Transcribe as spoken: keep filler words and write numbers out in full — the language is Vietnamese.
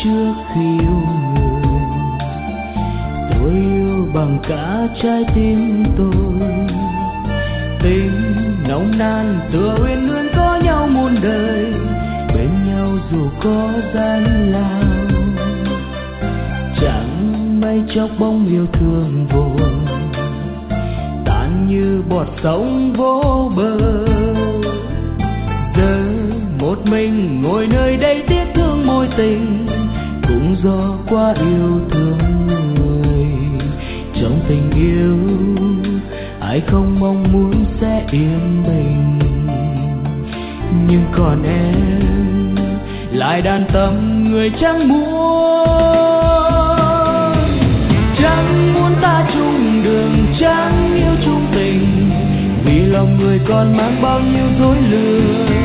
trước khi yêu người. Tôi yêu bằng cả trái tim tôi, tình nồng nàn tựa uyên ương có nhau muôn đời, bên nhau dù có gian lao. Chẳng mấy chốc bóng yêu thương vội tan như bọt sóng vô bờ. Giờ một mình ngồi nơi đây tiếc thương mối tình, cũng do quá yêu thương người. Trong tình yêu ai không mong muốn sẽ yên bình, nhưng còn em lại đàn tâm người chẳng muốn. Chẳng muốn ta chung đường, chẳng yêu chung tình, vì lòng người còn mang bao nhiêu dối lừa.